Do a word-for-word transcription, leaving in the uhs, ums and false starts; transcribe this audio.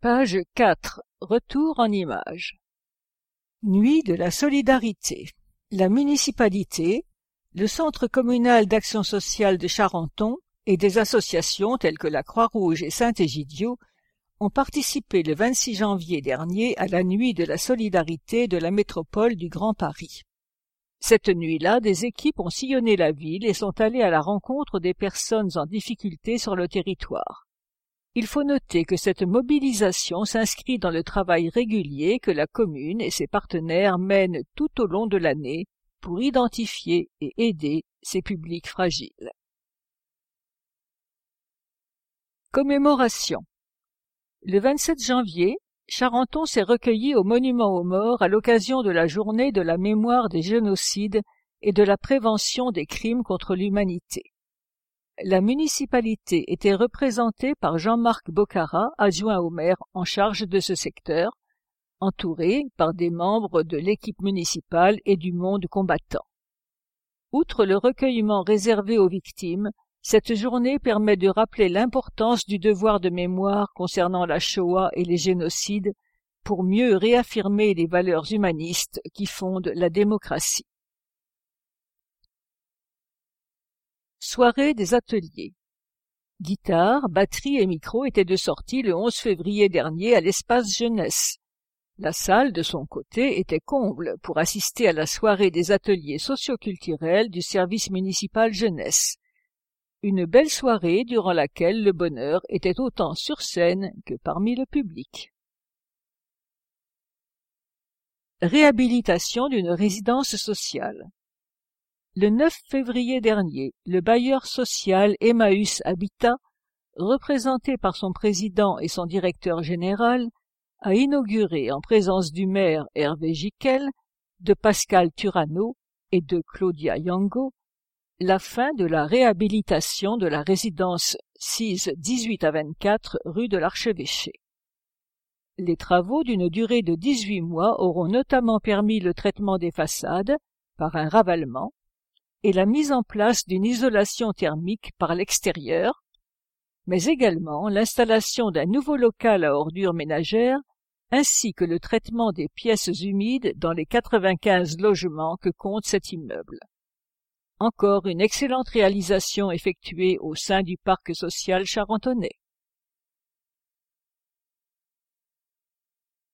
Page quatre. Retour en images. Nuit de la solidarité. La municipalité, le Centre communal d'action sociale de Charenton et des associations telles que la Croix-Rouge et Saint-Égidio ont participé le vingt-six janvier dernier à la Nuit de la solidarité de la métropole du Grand Paris. Cette nuit-là, des équipes ont sillonné la ville et sont allées à la rencontre des personnes en difficulté sur le territoire. Il faut noter que cette mobilisation s'inscrit dans le travail régulier que la commune et ses partenaires mènent tout au long de l'année pour identifier et aider ces publics fragiles. Commémoration. Le vingt-sept janvier, Charenton s'est recueilli au monument aux morts à l'occasion de la journée de la mémoire des génocides et de la prévention des crimes contre l'humanité. La municipalité était représentée par Jean-Marc Bocara, adjoint au maire en charge de ce secteur, entouré par des membres de l'équipe municipale et du monde combattant. Outre le recueillement réservé aux victimes, cette journée permet de rappeler l'importance du devoir de mémoire concernant la Shoah et les génocides pour mieux réaffirmer les valeurs humanistes qui fondent la démocratie. Soirée des ateliers. Guitare, batterie et micro étaient de sortie le onze février dernier à l'espace jeunesse. La salle, de son côté, était comble pour assister à la soirée des ateliers socioculturels du service municipal jeunesse. Une belle soirée durant laquelle le bonheur était autant sur scène que parmi le public. Réhabilitation d'une résidence sociale. Le neuf février dernier, le bailleur social Emmaüs Habitat, représenté par son président et son directeur général, a inauguré en présence du maire Hervé Giquel, de Pascal Turano et de Claudia Yango, la fin de la réhabilitation de la résidence six dix-huit à vingt-quatre rue de l'Archevêché. Les travaux d'une durée de dix-huit mois auront notamment permis le traitement des façades par un ravalement et la mise en place d'une isolation thermique par l'extérieur, mais également l'installation d'un nouveau local à ordures ménagères ainsi que le traitement des pièces humides dans les quatre-vingt-quinze logements que compte cet immeuble. Encore une excellente réalisation effectuée au sein du parc social charentonais.